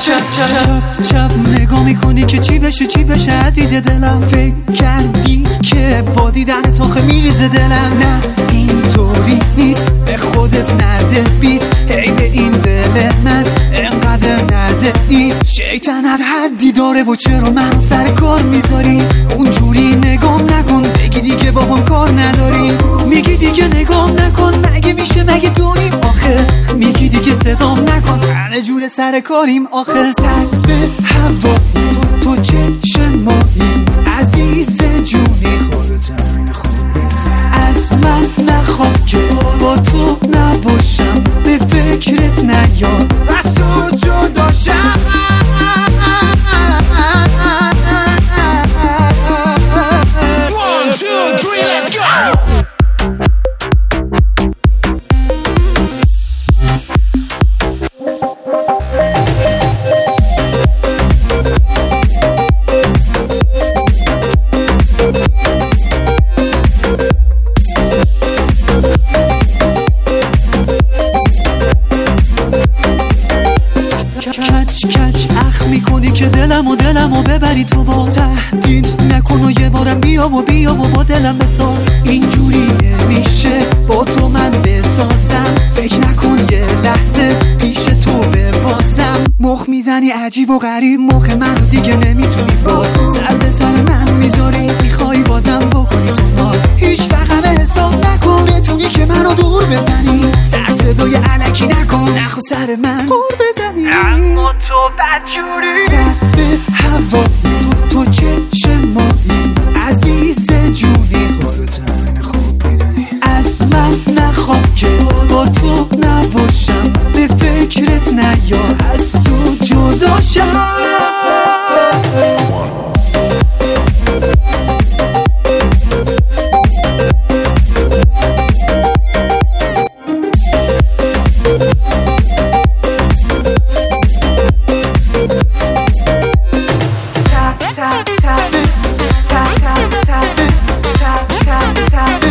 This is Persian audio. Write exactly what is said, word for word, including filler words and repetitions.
چپ چپ چپ نگاه میکنی که چی بشه چی بشه عزیز دلم. فکر کردی که با دیدن تاخه میریزه دلم. نه اینطوری نیست به خودت نده بیست. هی به این دل من انقدر نده ایست. شیطنت حدی داره و چرا منو سر کار میذاری؟ اونجوری نگام نکن بگی دیگه با هم کار نداری. میگی دیگه نگام نکن مگه میشه مگه دونیم آخه؟ میگی دیگه صدام نکن همه جور سر کاریم آخه. سر به هوا تو تو چشمایی عزیز جونی خودت همین خوب از من نخواه که با تو نباشم به فکرت نیاد از تو جدا شم. One, two, three, let's go! کچ کچ اخ میکنی که دلم و دلم و ببری تو با. تهدید نکن و یه بارم بیا و بیا و با دلم بساز. اینجوری نمیشه با تو من بسازم. فکر نکن یه لحظه پیش تو ببازم. مخ میزنی عجیب و غریب مخ منو دیگه نمیتونی باز. سر به سر من میذاری میخوای بازم بکنی تو ناز. هیچ وقت حساب نکن بتونی که منو دور بزنی. سر صدای علکی نکن نخو سر من قور بزنی. اما تو بدجوری سر به هوا تو تو چشمایی عزیز جونی خودت همین خوب میدونی. از من نخواه که با تو نباشم به فکرت نیا از تو جدا شم. Tap, tap, tap, tap, tap, tap, tap, tap, tap.